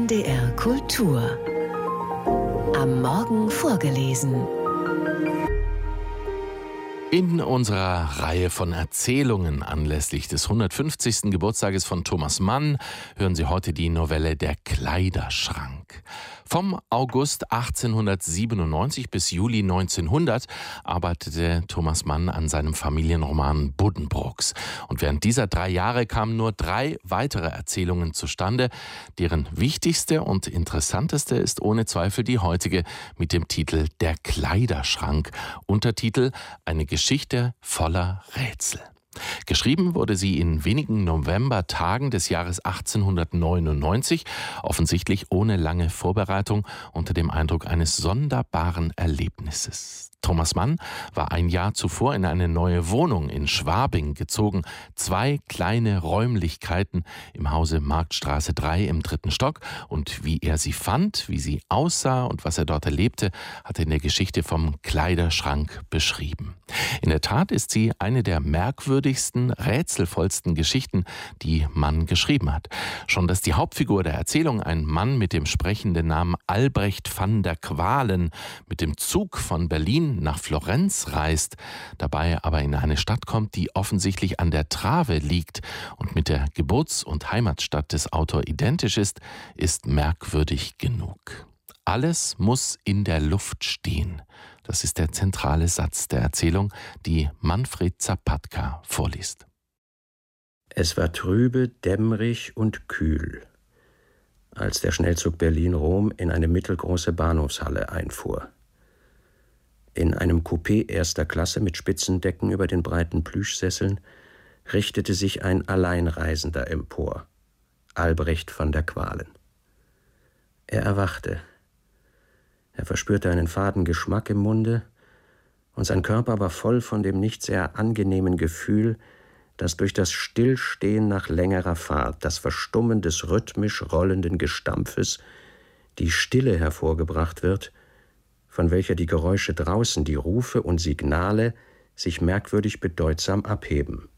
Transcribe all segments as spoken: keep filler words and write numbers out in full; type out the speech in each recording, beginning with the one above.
N D R Kultur. Am Morgen vorgelesen. In unserer Reihe von Erzählungen anlässlich des hundertfünfzigsten Geburtstages von Thomas Mann hören Sie heute die Novelle Der Kleiderschrank. Vom August achtzehnhundertsiebenundneunzig bis Juli neunzehnhundert arbeitete Thomas Mann an seinem Familienroman Buddenbrooks. Und während dieser drei Jahre kamen nur drei weitere Erzählungen zustande. Deren wichtigste und interessanteste ist ohne Zweifel die heutige mit dem Titel Der Kleiderschrank. Untertitel: Eine Geschichte voller Rätsel. Geschrieben wurde sie in wenigen Novembertagen des Jahres achtzehnhundertneunundneunzig, offensichtlich ohne lange Vorbereitung, unter dem Eindruck eines sonderbaren Erlebnisses. Thomas Mann war ein Jahr zuvor in eine neue Wohnung in Schwabing gezogen. Zwei kleine Räumlichkeiten im Hause Marktstraße drei im dritten Stock. Und wie er sie fand, wie sie aussah und was er dort erlebte, hat er in der Geschichte vom Kleiderschrank beschrieben. In der Tat ist sie eine der merkwürdigsten, rätselvollsten Geschichten, die Mann geschrieben hat. Schon dass die Hauptfigur der Erzählung, ein Mann mit dem sprechenden Namen Albrecht van der Qualen, mit dem Zug von Berlin nach Florenz reist, dabei aber in eine Stadt kommt, die offensichtlich an der Trave liegt und mit der Geburts- und Heimatstadt des Autors identisch ist, ist merkwürdig genug. Alles muss in der Luft stehen. Das ist der zentrale Satz der Erzählung, die Manfred Zapatka vorliest. Es war trübe, dämmerig und kühl, als der Schnellzug Berlin-Rom in eine mittelgroße Bahnhofshalle einfuhr. In einem Coupé erster Klasse mit Spitzendecken über den breiten Plüschsesseln richtete sich ein Alleinreisender empor, Albrecht van der Qualen. Er erwachte. Er verspürte einen faden Geschmack im Munde, und sein Körper war voll von dem nicht sehr angenehmen Gefühl, das durch das Stillstehen nach längerer Fahrt, das Verstummen des rhythmisch rollenden Gestampfes, die Stille hervorgebracht wird, von welcher die Geräusche draußen, die Rufe und Signale, sich merkwürdig bedeutsam abheben.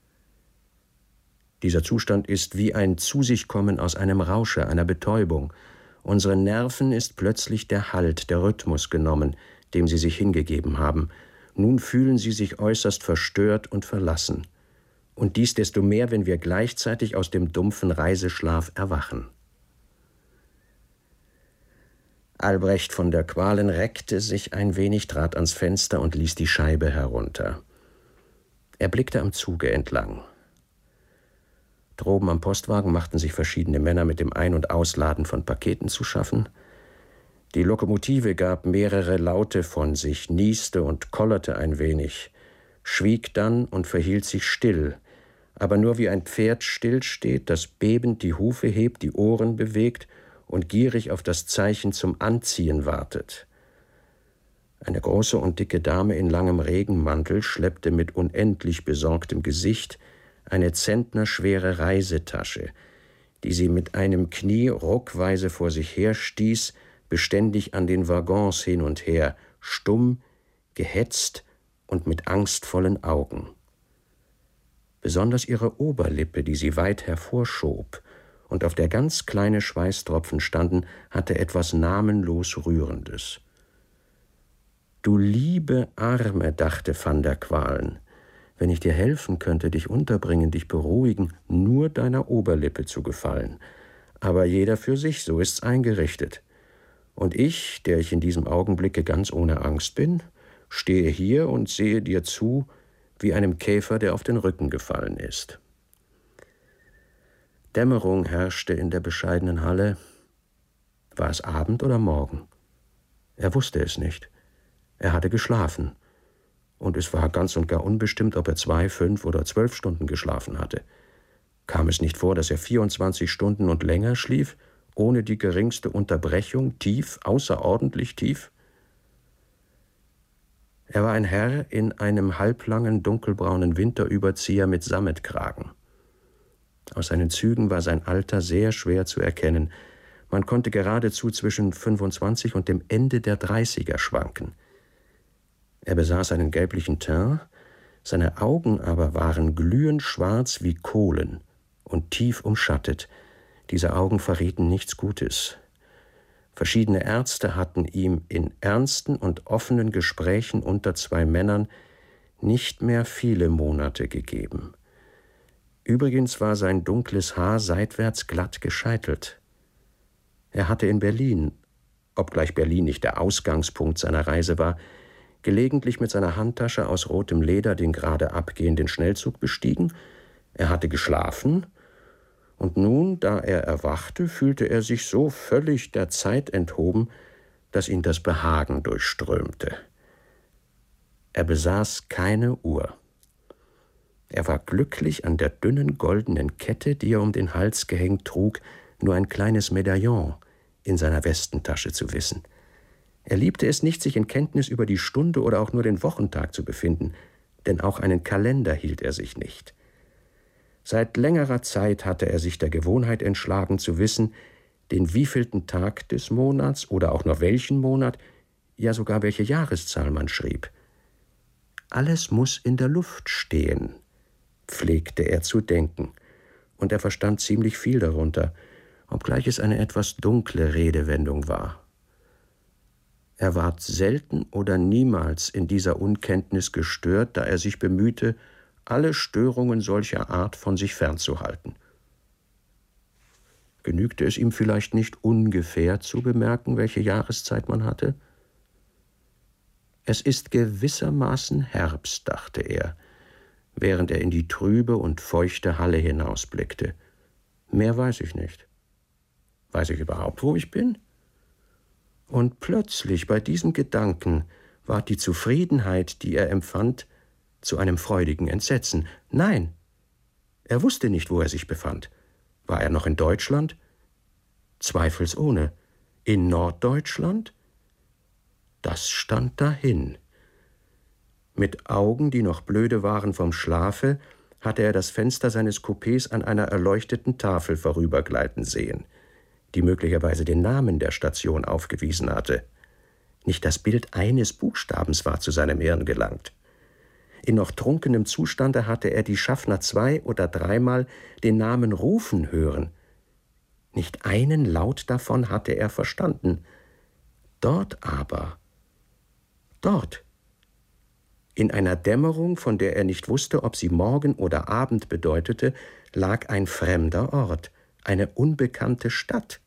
Dieser Zustand ist wie ein Zu-sich-Kommen aus einem Rausche, einer Betäubung. Unseren Nerven ist plötzlich der Halt, der Rhythmus genommen, dem sie sich hingegeben haben. Nun fühlen sie sich äußerst verstört und verlassen. Und dies desto mehr, wenn wir gleichzeitig aus dem dumpfen Reiseschlaf erwachen. Albrecht von der Qualen reckte sich ein wenig, trat ans Fenster und ließ die Scheibe herunter. Er blickte am Zuge entlang. Droben am Postwagen machten sich verschiedene Männer mit dem Ein- und Ausladen von Paketen zu schaffen. Die Lokomotive gab mehrere Laute von sich, nieste und kollerte ein wenig, schwieg dann und verhielt sich still, aber nur wie ein Pferd stillsteht, das bebend die Hufe hebt, die Ohren bewegt und gierig auf das Zeichen zum Anziehen wartet. Eine große und dicke Dame in langem Regenmantel schleppte mit unendlich besorgtem Gesicht eine zentnerschwere Reisetasche, die sie mit einem Knie ruckweise vor sich her stieß, beständig an den Waggons hin und her, stumm, gehetzt und mit angstvollen Augen. Besonders ihre Oberlippe, die sie weit hervorschob und auf der ganz kleine Schweißtropfen standen, hatte etwas namenlos Rührendes. »Du liebe Arme«, dachte van der Qualen, »wenn ich dir helfen könnte, dich unterbringen, dich beruhigen, nur deiner Oberlippe zu gefallen. Aber jeder für sich, so ist's eingerichtet. Und ich, der ich in diesem Augenblicke ganz ohne Angst bin, stehe hier und sehe dir zu, wie einem Käfer, der auf den Rücken gefallen ist.« Dämmerung herrschte in der bescheidenen Halle. War es Abend oder Morgen? Er wusste es nicht. Er hatte geschlafen. Und es war ganz und gar unbestimmt, ob er zwei, fünf oder zwölf Stunden geschlafen hatte. Kam es nicht vor, dass er vierundzwanzig Stunden und länger schlief, ohne die geringste Unterbrechung, tief, außerordentlich tief? Er war ein Herr in einem halblangen, dunkelbraunen Winterüberzieher mit Sammetkragen. Aus seinen Zügen war sein Alter sehr schwer zu erkennen. Man konnte geradezu zwischen fünfundzwanzig und dem Ende der Dreißiger schwanken. Er besaß einen gelblichen Teint, seine Augen aber waren glühend schwarz wie Kohlen und tief umschattet, Diese Augen verrieten nichts Gutes. Verschiedene Ärzte hatten ihm in ernsten und offenen Gesprächen unter zwei Männern nicht mehr viele Monate gegeben. Übrigens war sein dunkles Haar seitwärts glatt gescheitelt. Er hatte in Berlin, obgleich Berlin nicht der Ausgangspunkt seiner Reise war, gelegentlich mit seiner Handtasche aus rotem Leder den gerade abgehenden Schnellzug bestiegen. Er hatte geschlafen, und nun, da er erwachte, fühlte er sich so völlig der Zeit enthoben, dass ihn das Behagen durchströmte. Er besaß keine Uhr. Er war glücklich, an der dünnen goldenen Kette, die er um den Hals gehängt trug, nur ein kleines Medaillon in seiner Westentasche zu wissen. Er liebte es nicht, sich in Kenntnis über die Stunde oder auch nur den Wochentag zu befinden, denn auch einen Kalender hielt er sich nicht. Seit längerer Zeit hatte er sich der Gewohnheit entschlagen, zu wissen, den wievielten Tag des Monats oder auch nur welchen Monat, ja sogar welche Jahreszahl man schrieb. Alles muss in der Luft stehen, pflegte er zu denken, und er verstand ziemlich viel darunter, obgleich es eine etwas dunkle Redewendung war. Er ward selten oder niemals in dieser Unkenntnis gestört, da er sich bemühte, alle Störungen solcher Art von sich fernzuhalten. Genügte es ihm vielleicht nicht ungefähr zu bemerken, welche Jahreszeit man hatte? Es ist gewissermaßen Herbst, dachte er, während er in die trübe und feuchte Halle hinausblickte. Mehr weiß ich nicht. Weiß ich überhaupt, wo ich bin? Und plötzlich bei diesem Gedanken ward die Zufriedenheit, die er empfand, zu einem freudigen Entsetzen. Nein, er wusste nicht, wo er sich befand. War er noch in Deutschland? Zweifelsohne. In Norddeutschland? Das stand dahin. Mit Augen, die noch blöde waren vom Schlafe, hatte er das Fenster seines Coupés an einer erleuchteten Tafel vorübergleiten sehen, die möglicherweise den Namen der Station aufgewiesen hatte. Nicht das Bild eines Buchstabens war zu seinem Hirn gelangt. In noch trunkenem Zustande hatte er die Schaffner zwei- oder dreimal den Namen rufen hören. Nicht einen Laut davon hatte er verstanden. Dort aber, dort, in einer Dämmerung, von der er nicht wusste, ob sie Morgen oder Abend bedeutete, lag ein fremder Ort, eine unbekannte Stadt.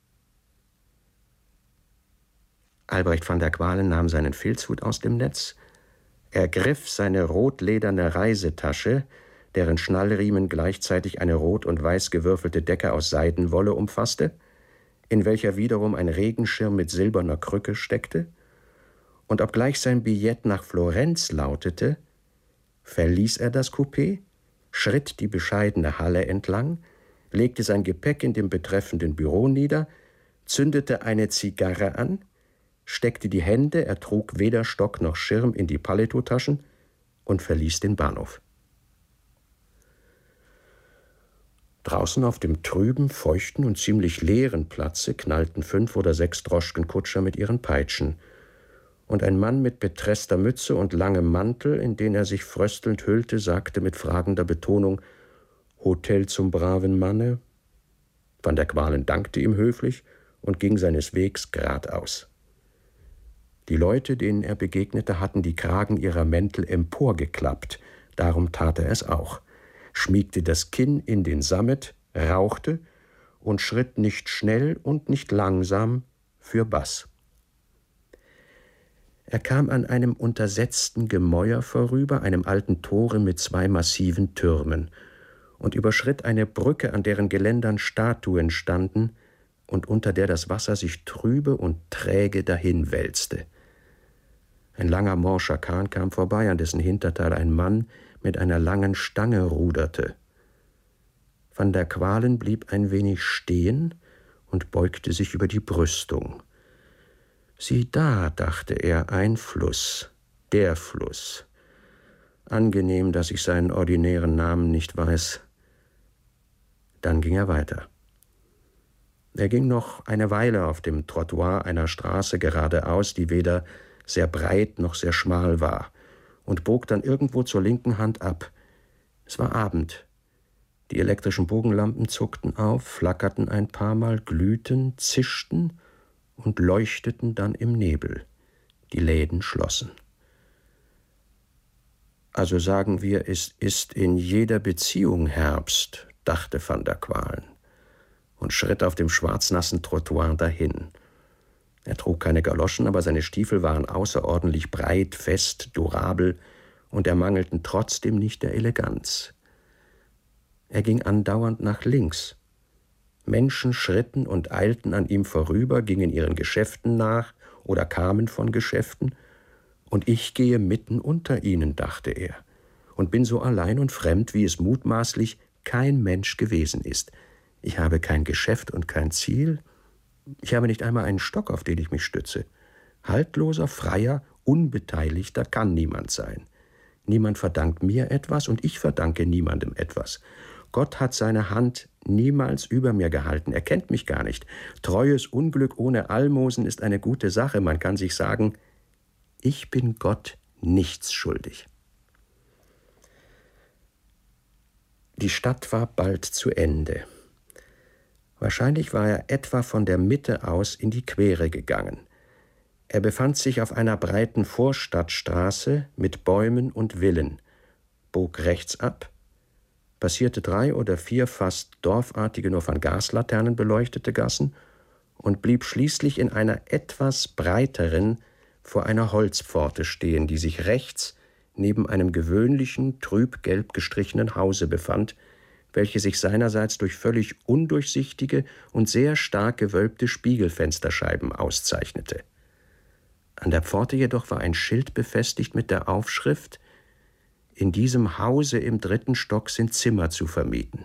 Albrecht van der Qualen nahm seinen Filzhut aus dem Netz, ergriff seine rotlederne Reisetasche, deren Schnallriemen gleichzeitig eine rot und weiß gewürfelte Decke aus Seidenwolle umfasste, in welcher wiederum ein Regenschirm mit silberner Krücke steckte, und obgleich sein Billett nach Florenz lautete, verließ er das Coupé, schritt die bescheidene Halle entlang, legte sein Gepäck in dem betreffenden Büro nieder, zündete eine Zigarre an, steckte die Hände, er trug weder Stock noch Schirm, in die Paletotaschen und verließ den Bahnhof. Draußen auf dem trüben, feuchten und ziemlich leeren Platze knallten fünf oder sechs Droschkenkutscher mit ihren Peitschen, und ein Mann mit betreßter Mütze und langem Mantel, in den er sich fröstelnd hüllte, sagte mit fragender Betonung: »Hotel zum braven Manne?« Van der Qualen dankte ihm höflich und ging seines Wegs geradeaus. Die Leute, denen er begegnete, hatten die Kragen ihrer Mäntel emporgeklappt, darum tat er es auch, schmiegte das Kinn in den Sammet, rauchte und schritt nicht schnell und nicht langsam fürbass. Er kam an einem untersetzten Gemäuer vorüber, einem alten Tore mit zwei massiven Türmen, und überschritt eine Brücke, an deren Geländern Statuen standen und unter der das Wasser sich trübe und träge dahinwälzte. Ein langer morscher Kahn kam vorbei, an dessen Hinterteil ein Mann mit einer langen Stange ruderte. Van der Qualen blieb ein wenig stehen und beugte sich über die Brüstung. »Sieh da«, dachte er, »ein Fluss, der Fluss. Angenehm, dass ich seinen ordinären Namen nicht weiß.« Dann ging er weiter. Er ging noch eine Weile auf dem Trottoir einer Straße geradeaus, die weder sehr breit noch sehr schmal war, und bog dann irgendwo zur linken Hand ab. Es war Abend. Die elektrischen Bogenlampen zuckten auf, flackerten ein paar Mal, glühten, zischten und leuchteten dann im Nebel. Die Läden schlossen. »Also sagen wir, es ist in jeder Beziehung Herbst«, dachte van der Qualen und schritt auf dem schwarznassen Trottoir dahin. Er trug keine Galoschen, aber seine Stiefel waren außerordentlich breit, fest, durabel und ermangelten trotzdem nicht der Eleganz. Er ging andauernd nach links. Menschen schritten und eilten an ihm vorüber, gingen ihren Geschäften nach oder kamen von Geschäften, und ich gehe mitten unter ihnen, dachte er, und bin so allein und fremd, wie es mutmaßlich kein Mensch gewesen ist. Ich habe kein Geschäft und kein Ziel. Ich habe nicht einmal einen Stock, auf den ich mich stütze. Haltloser, freier, unbeteiligter kann niemand sein. Niemand verdankt mir etwas und ich verdanke niemandem etwas. Gott hat seine Hand niemals über mir gehalten. Er kennt mich gar nicht. Treues Unglück ohne Almosen ist eine gute Sache. Man kann sich sagen, ich bin Gott nichts schuldig. Die Stadt war bald zu Ende. Wahrscheinlich war er etwa von der Mitte aus in die Quere gegangen. Er befand sich auf einer breiten Vorstadtstraße mit Bäumen und Villen, bog rechts ab, passierte drei oder vier fast dorfartige, nur von Gaslaternen beleuchtete Gassen und blieb schließlich in einer etwas breiteren vor einer Holzpforte stehen, die sich rechts neben einem gewöhnlichen, trübgelb gestrichenen Hause befand, welche sich seinerseits durch völlig undurchsichtige und sehr stark gewölbte Spiegelfensterscheiben auszeichnete. An der Pforte jedoch war ein Schild befestigt mit der Aufschrift: In diesem Hause im dritten Stock sind Zimmer zu vermieten.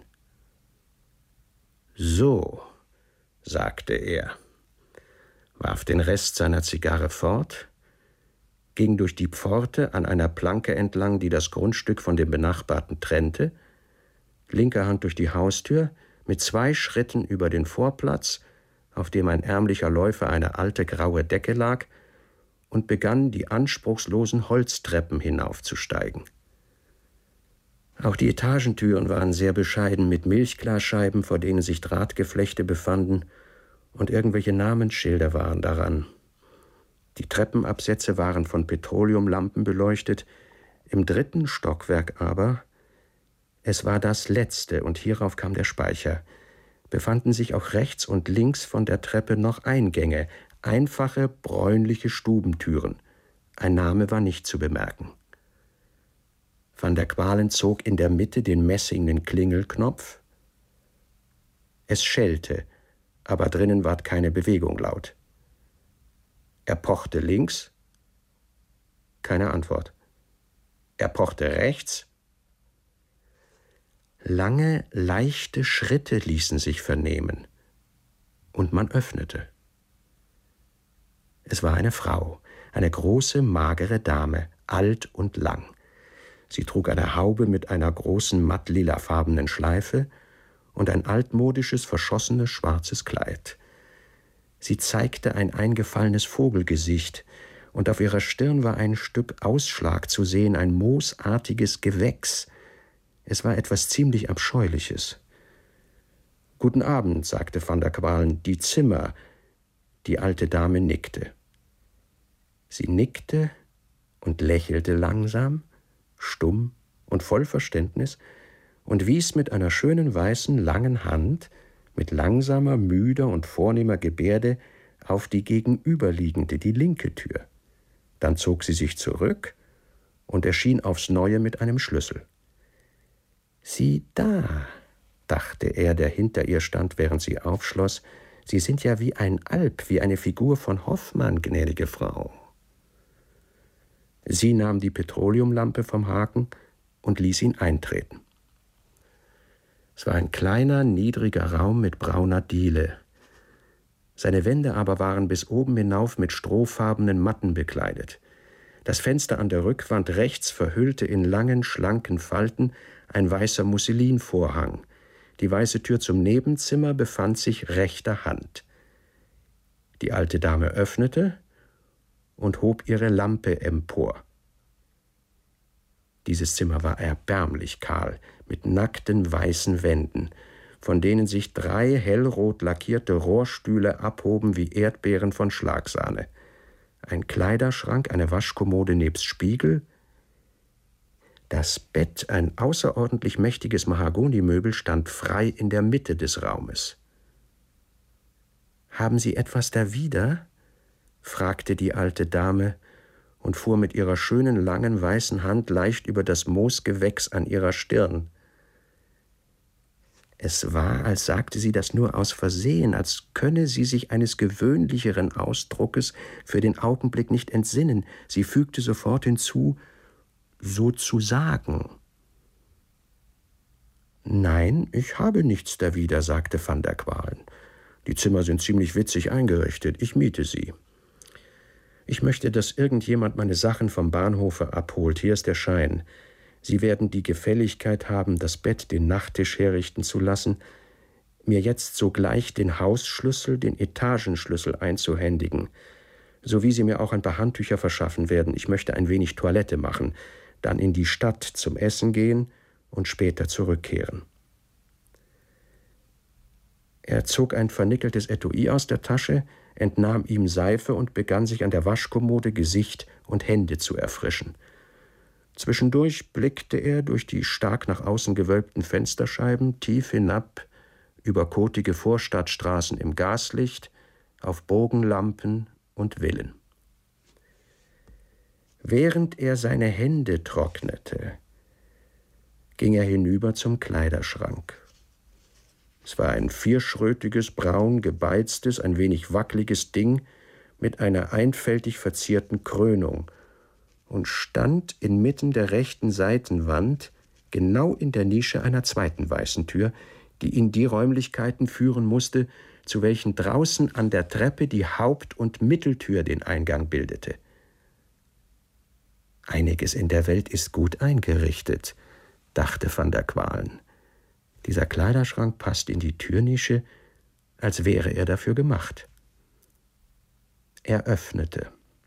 »So«, sagte er, warf den Rest seiner Zigarre fort, ging durch die Pforte an einer Planke entlang, die das Grundstück von dem benachbarten trennte, linker Hand durch die Haustür, mit zwei Schritten über den Vorplatz, auf dem ein ärmlicher Läufer eine alte graue Decke lag, und begann, die anspruchslosen Holztreppen hinaufzusteigen. Auch die Etagentüren waren sehr bescheiden, mit Milchglasscheiben, vor denen sich Drahtgeflechte befanden, und irgendwelche Namensschilder waren daran. Die Treppenabsätze waren von Petroleumlampen beleuchtet, im dritten Stockwerk aber, es war das letzte, und hierauf kam der Speicher, befanden sich auch rechts und links von der Treppe noch Eingänge, einfache, bräunliche Stubentüren. Ein Name war nicht zu bemerken. Van der Qualen zog in der Mitte den messingnen Klingelknopf. Es schellte, aber drinnen ward keine Bewegung laut. Er pochte links, keine Antwort. Er pochte rechts. Lange, leichte Schritte ließen sich vernehmen, und man öffnete. Es war eine Frau, eine große, magere Dame, alt und lang. Sie trug eine Haube mit einer großen, mattlilafarbenen Schleife und ein altmodisches, verschossenes, schwarzes Kleid. Sie zeigte ein eingefallenes Vogelgesicht, und auf ihrer Stirn war ein Stück Ausschlag zu sehen, ein moosartiges Gewächs. Es war etwas ziemlich Abscheuliches. »Guten Abend«, sagte van der Qualen, »die Zimmer.« Die alte Dame nickte. Sie nickte und lächelte langsam, stumm und voll Verständnis und wies mit einer schönen weißen, langen Hand, mit langsamer, müder und vornehmer Gebärde auf die gegenüberliegende, die linke Tür. Dann zog sie sich zurück und erschien aufs Neue mit einem Schlüssel. »Sieh da«, dachte er, der hinter ihr stand, während sie aufschloss, »Sie sind ja wie ein Alp, wie eine Figur von Hoffmann, gnädige Frau.« Sie nahm die Petroleumlampe vom Haken und ließ ihn eintreten. Es war ein kleiner, niedriger Raum mit brauner Diele. Seine Wände aber waren bis oben hinauf mit strohfarbenen Matten bekleidet. Das Fenster an der Rückwand rechts verhüllte in langen, schlanken Falten ein weißer Musselinvorhang. Die weiße Tür zum Nebenzimmer befand sich rechter Hand. Die alte Dame öffnete und hob ihre Lampe empor. Dieses Zimmer war erbärmlich kahl, mit nackten weißen Wänden, von denen sich drei hellrot lackierte Rohrstühle abhoben wie Erdbeeren von Schlagsahne. Ein Kleiderschrank, eine Waschkommode nebst Spiegel. Das Bett, ein außerordentlich mächtiges Mahagonimöbel, stand frei in der Mitte des Raumes. »Haben Sie etwas dawider?« fragte die alte Dame und fuhr mit ihrer schönen, langen, weißen Hand leicht über das Moosgewächs an ihrer Stirn. Es war, als sagte sie das nur aus Versehen, als könne sie sich eines gewöhnlicheren Ausdruckes für den Augenblick nicht entsinnen. Sie fügte sofort hinzu, sozusagen. »Nein, ich habe nichts dawider«, sagte van der Qualen. »Die Zimmer sind ziemlich witzig eingerichtet. Ich miete sie. Ich möchte, dass irgendjemand meine Sachen vom Bahnhofe abholt. Hier ist der Schein. Sie werden die Gefälligkeit haben, das Bett, den Nachttisch herrichten zu lassen, mir jetzt sogleich den Hausschlüssel, den Etagenschlüssel einzuhändigen, sowie Sie mir auch ein paar Handtücher verschaffen werden. Ich möchte ein wenig Toilette machen, dann in die Stadt zum Essen gehen und später zurückkehren.« Er zog ein vernickeltes Etui aus der Tasche, entnahm ihm Seife und begann sich an der Waschkommode Gesicht und Hände zu erfrischen. Zwischendurch blickte er durch die stark nach außen gewölbten Fensterscheiben tief hinab über kotige Vorstadtstraßen im Gaslicht auf Bogenlampen und Villen. Während er seine Hände trocknete, ging er hinüber zum Kleiderschrank. Es war ein vierschrötiges, braun gebeiztes, ein wenig wackeliges Ding mit einer einfältig verzierten Krönung und stand inmitten der rechten Seitenwand, genau in der Nische einer zweiten weißen Tür, die in die Räumlichkeiten führen musste, zu welchen draußen an der Treppe die Haupt- und Mitteltür den Eingang bildete. »Einiges in der Welt ist gut eingerichtet«, dachte van der Qualen. Dieser Kleiderschrank passt in die Türnische, als wäre er dafür gemacht. Er öffnete.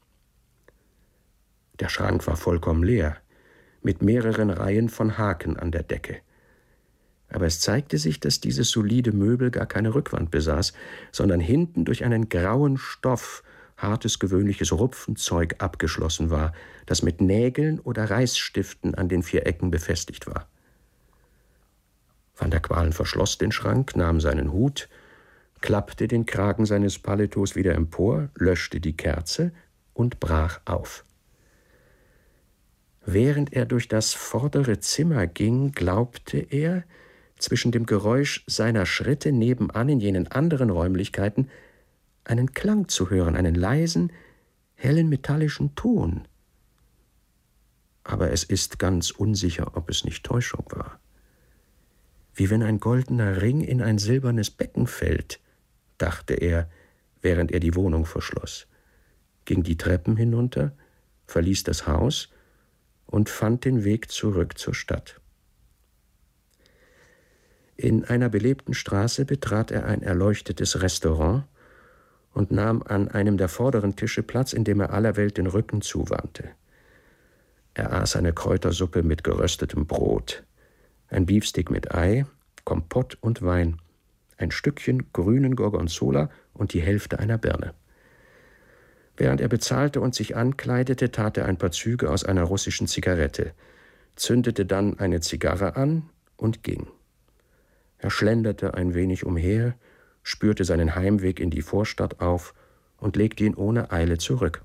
Der Schrank war vollkommen leer, mit mehreren Reihen von Haken an der Decke. Aber es zeigte sich, dass dieses solide Möbel gar keine Rückwand besaß, sondern hinten durch einen grauen Stoff, hartes gewöhnliches Rupfenzeug abgeschlossen war, das mit Nägeln oder Reißstiften an den vier Ecken befestigt war. Van der Qualen verschloss den Schrank, nahm seinen Hut, klappte den Kragen seines Paletos wieder empor, löschte die Kerze und brach auf. Während er durch das vordere Zimmer ging, glaubte er, zwischen dem Geräusch seiner Schritte nebenan in jenen anderen Räumlichkeiten einen Klang zu hören, einen leisen, hellen metallischen Ton. Aber es ist ganz unsicher, ob es nicht Täuschung war. Wie wenn ein goldener Ring in ein silbernes Becken fällt, dachte er, während er die Wohnung verschloss, ging die Treppen hinunter, verließ das Haus und fand den Weg zurück zur Stadt. In einer belebten Straße betrat er ein erleuchtetes Restaurant und nahm an einem der vorderen Tische Platz, in dem er aller Welt den Rücken zuwandte. Er aß eine Kräutersuppe mit geröstetem Brot, ein Beefsteak mit Ei, Kompott und Wein, ein Stückchen grünen Gorgonzola und die Hälfte einer Birne. Während er bezahlte und sich ankleidete, tat er ein paar Züge aus einer russischen Zigarette, zündete dann eine Zigarre an und ging. Er schlenderte ein wenig umher, spürte seinen Heimweg in die Vorstadt auf und legte ihn ohne Eile zurück.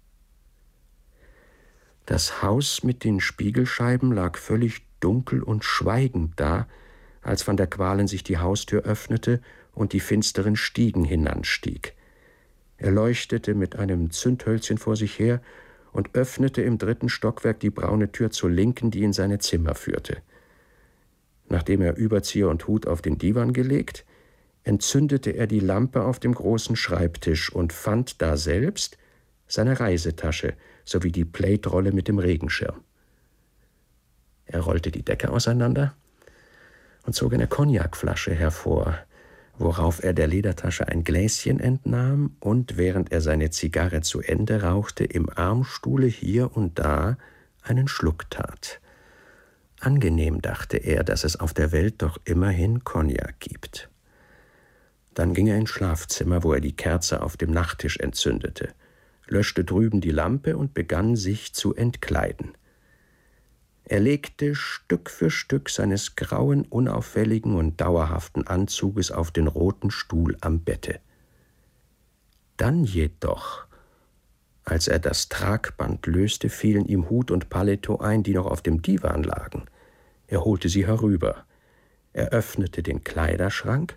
Das Haus mit den Spiegelscheiben lag völlig dunkel und schweigend da, als van der Qualen sich die Haustür öffnete und die finsteren Stiegen hinanstieg. Er leuchtete mit einem Zündhölzchen vor sich her und öffnete im dritten Stockwerk die braune Tür zur Linken, die in seine Zimmer führte. Nachdem er Überzieher und Hut auf den Divan gelegt, entzündete er die Lampe auf dem großen Schreibtisch und fand daselbst seine Reisetasche sowie die Plaidrolle mit dem Regenschirm. Er rollte die Decke auseinander und zog eine Cognacflasche hervor, worauf er der Ledertasche ein Gläschen entnahm und, während er seine Zigarre zu Ende rauchte, im Armstuhle hier und da einen Schluck tat. Angenehm, dachte er, dass es auf der Welt doch immerhin Cognac gibt. Dann ging er ins Schlafzimmer, wo er die Kerze auf dem Nachttisch entzündete, löschte drüben die Lampe und begann, sich zu entkleiden. Er legte Stück für Stück seines grauen, unauffälligen und dauerhaften Anzuges auf den roten Stuhl am Bette. Dann jedoch, als er das Tragband löste, fielen ihm Hut und Paletot ein, die noch auf dem Divan lagen. Er holte sie herüber. Er öffnete den Kleiderschrank.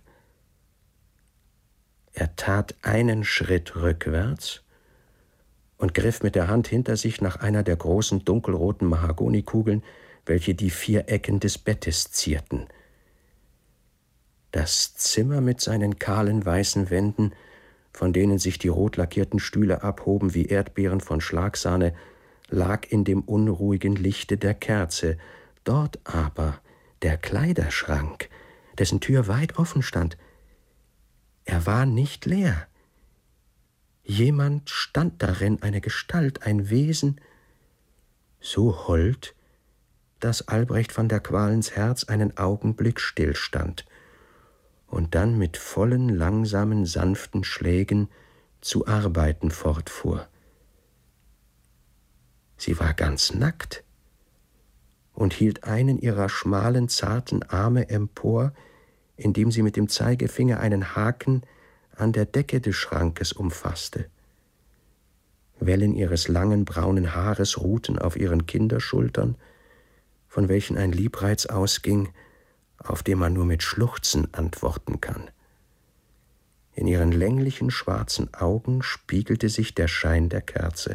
Er tat einen Schritt rückwärts und griff mit der Hand hinter sich nach einer der großen dunkelroten Mahagonikugeln, welche die vier Ecken des Bettes zierten. Das Zimmer mit seinen kahlen weißen Wänden, von denen sich die rot lackierten Stühle abhoben wie Erdbeeren von Schlagsahne, lag in dem unruhigen Lichte der Kerze. Dort aber der Kleiderschrank, dessen Tür weit offen stand. Er war nicht leer. Jemand stand darin, eine Gestalt, ein Wesen, so hold, dass Albrecht van der Qualens Herz einen Augenblick stillstand und dann mit vollen, langsamen, sanften Schlägen zu arbeiten fortfuhr. Sie war ganz nackt und hielt einen ihrer schmalen, zarten Arme empor, indem sie mit dem Zeigefinger einen Haken an der Decke des Schrankes umfasste. Wellen ihres langen, braunen Haares ruhten auf ihren Kinderschultern, von welchen ein Liebreiz ausging, auf den man nur mit Schluchzen antworten kann. In ihren länglichen, schwarzen Augen spiegelte sich der Schein der Kerze.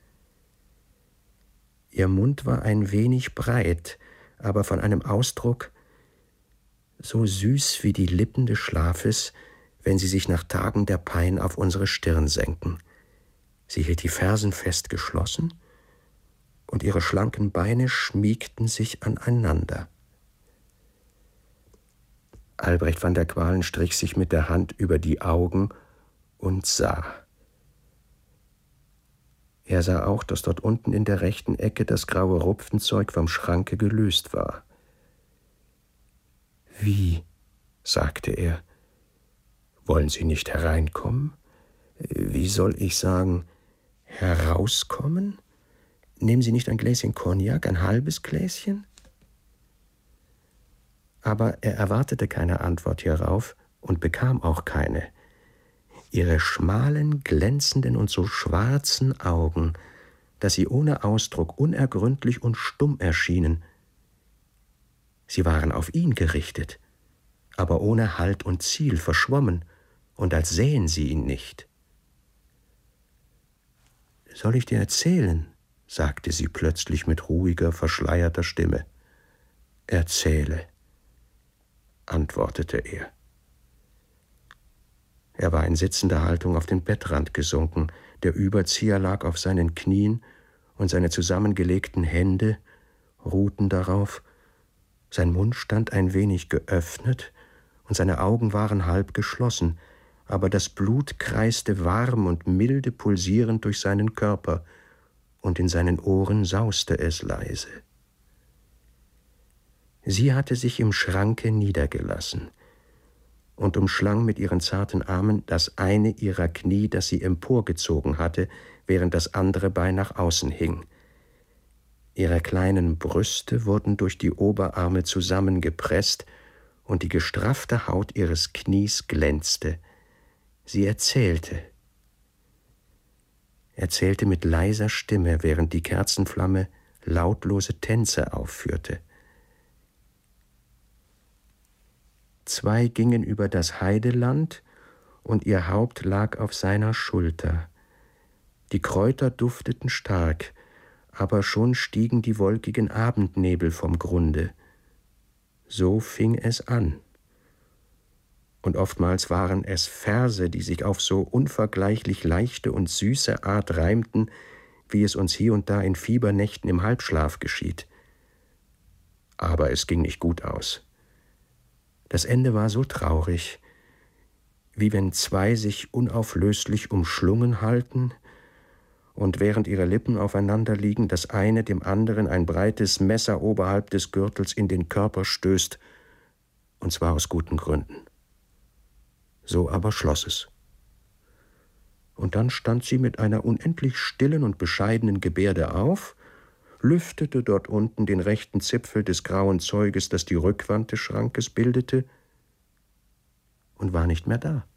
Ihr Mund war ein wenig breit, aber von einem Ausdruck so süß wie die Lippen des Schlafes, wenn sie sich nach Tagen der Pein auf unsere Stirn senken. Sie hielt die Fersen fest geschlossen, und ihre schlanken Beine schmiegten sich aneinander. Albrecht van der Qualen strich sich mit der Hand über die Augen und sah. Er sah auch, dass dort unten in der rechten Ecke das graue Rupfenzeug vom Schranke gelöst war. »Wie?« sagte er. »Wollen Sie nicht hereinkommen? Wie soll ich sagen, herauskommen? Nehmen Sie nicht ein Gläschen Cognac, ein halbes Gläschen?« Aber er erwartete keine Antwort hierauf und bekam auch keine. Ihre schmalen, glänzenden und so schwarzen Augen, dass sie ohne Ausdruck unergründlich und stumm erschienen. Sie waren auf ihn gerichtet, aber ohne Halt und Ziel, verschwommen, und als sähen sie ihn nicht. »Soll ich dir erzählen?« sagte sie plötzlich mit ruhiger, verschleierter Stimme. »Erzähle«, antwortete er. Er war in sitzender Haltung auf den Bettrand gesunken, der Überzieher lag auf seinen Knien, und seine zusammengelegten Hände ruhten darauf. Sein Mund stand ein wenig geöffnet, und seine Augen waren halb geschlossen, aber das Blut kreiste warm und milde pulsierend durch seinen Körper, und in seinen Ohren sauste es leise. Sie hatte sich im Schranke niedergelassen und umschlang mit ihren zarten Armen das eine ihrer Knie, das sie emporgezogen hatte, während das andere Bein nach außen hing. Ihre kleinen Brüste wurden durch die Oberarme zusammengepresst, und die gestraffte Haut ihres Knies glänzte. Sie erzählte. Erzählte mit leiser Stimme, während die Kerzenflamme lautlose Tänze aufführte. Zwei gingen über das Heideland, und ihr Haupt lag auf seiner Schulter. Die Kräuter dufteten stark, aber schon stiegen die wolkigen Abendnebel vom Grunde. So fing es an. Und oftmals waren es Verse, die sich auf so unvergleichlich leichte und süße Art reimten, wie es uns hier und da in Fiebernächten im Halbschlaf geschieht. Aber es ging nicht gut aus. Das Ende war so traurig, wie wenn zwei sich unauflöslich umschlungen halten und während ihre Lippen aufeinander liegen, das eine dem anderen ein breites Messer oberhalb des Gürtels in den Körper stößt, und zwar aus guten Gründen. So aber schloss es. Und dann stand sie mit einer unendlich stillen und bescheidenen Gebärde auf, lüftete dort unten den rechten Zipfel des grauen Zeuges, das die Rückwand des Schrankes bildete, und war nicht mehr da.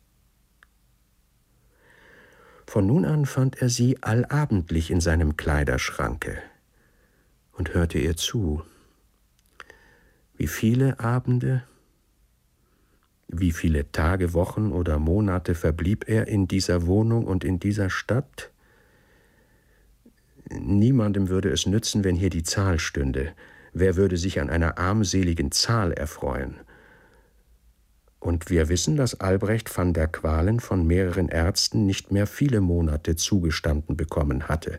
Von nun an fand er sie allabendlich in seinem Kleiderschranke und hörte ihr zu. Wie viele Abende, wie viele Tage, Wochen oder Monate verblieb er in dieser Wohnung und in dieser Stadt? Niemandem würde es nützen, wenn hier die Zahl stünde. Wer würde sich an einer armseligen Zahl erfreuen? Und wir wissen, dass Albrecht van der Qualen von mehreren Ärzten nicht mehr viele Monate zugestanden bekommen hatte.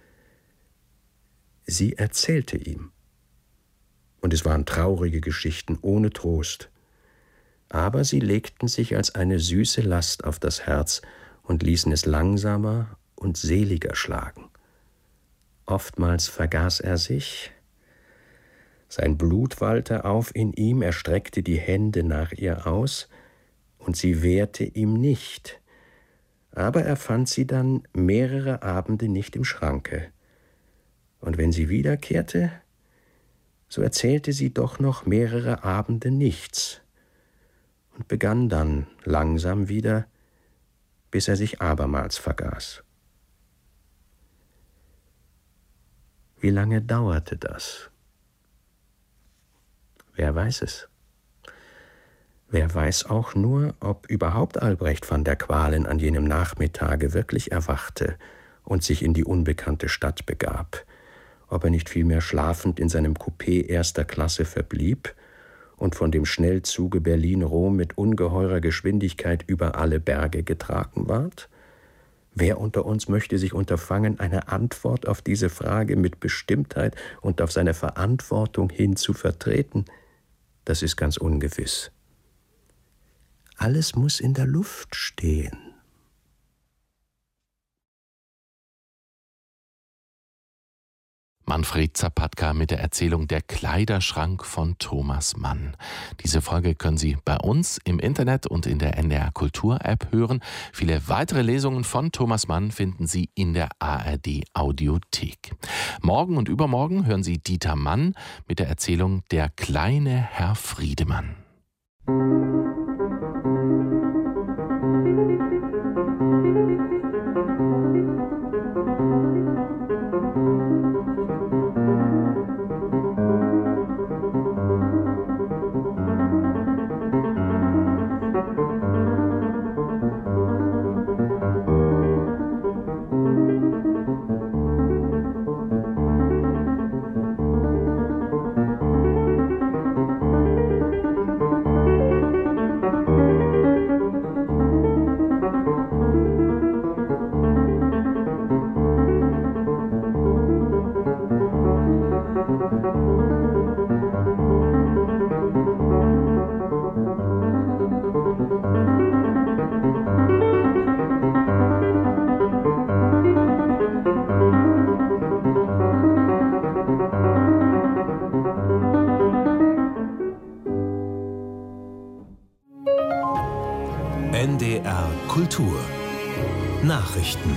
Sie erzählte ihm. Und es waren traurige Geschichten ohne Trost. Aber sie legten sich als eine süße Last auf das Herz und ließen es langsamer und seliger schlagen. Oftmals vergaß er sich. Sein Blut wallte auf in ihm, er streckte die Hände nach ihr aus, und sie wehrte ihm nicht. Aber er fand sie dann mehrere Abende nicht im Schranke. Und wenn sie wiederkehrte, so erzählte sie doch noch mehrere Abende nichts und begann dann langsam wieder, bis er sich abermals vergaß. Wie lange dauerte das? Wer weiß es? Wer weiß auch nur, ob überhaupt Albrecht van der Qualen an jenem Nachmittage wirklich erwachte und sich in die unbekannte Stadt begab, ob er nicht vielmehr schlafend in seinem Coupé erster Klasse verblieb und von dem Schnellzuge Berlin-Rom mit ungeheurer Geschwindigkeit über alle Berge getragen ward? Wer unter uns möchte sich unterfangen, eine Antwort auf diese Frage mit Bestimmtheit und auf seine Verantwortung hin zu vertreten? Das ist ganz ungewiss. Alles muss in der Luft stehen. Manfred Zapatka mit der Erzählung Der Kleiderschrank von Thomas Mann. Diese Folge können Sie bei uns im Internet und in der N D R Kultur App hören. Viele weitere Lesungen von Thomas Mann finden Sie in der A R D Audiothek. Morgen und übermorgen hören Sie Dieter Mann mit der Erzählung Der kleine Herr Friedemann. N D R Kultur Nachrichten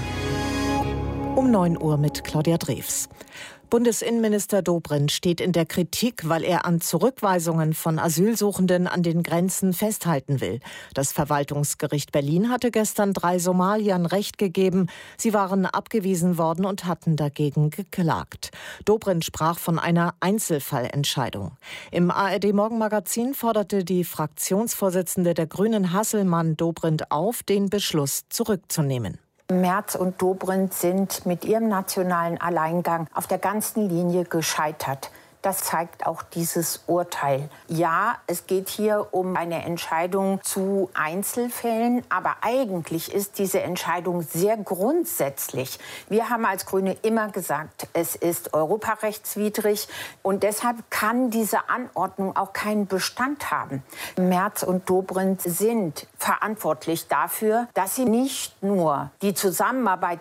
um neun Uhr mit Claudia Drews. Bundesinnenminister Dobrindt steht in der Kritik, weil er an Zurückweisungen von Asylsuchenden an den Grenzen festhalten will. Das Verwaltungsgericht Berlin hatte gestern drei Somaliern Recht gegeben. Sie waren abgewiesen worden und hatten dagegen geklagt. Dobrindt sprach von einer Einzelfallentscheidung. Im A R D-Morgenmagazin forderte die Fraktionsvorsitzende der Grünen Hasselmann Dobrindt auf, den Beschluss zurückzunehmen. Merz und Dobrindt sind mit ihrem nationalen Alleingang auf der ganzen Linie gescheitert. Das zeigt auch dieses Urteil. Ja, es geht hier um eine Entscheidung zu Einzelfällen, aber eigentlich ist diese Entscheidung sehr grundsätzlich. Wir haben als Grüne immer gesagt, es ist europarechtswidrig und deshalb kann diese Anordnung auch keinen Bestand haben. Merz und Dobrindt sind verantwortlich dafür, dass sie nicht nur die Zusammenarbeit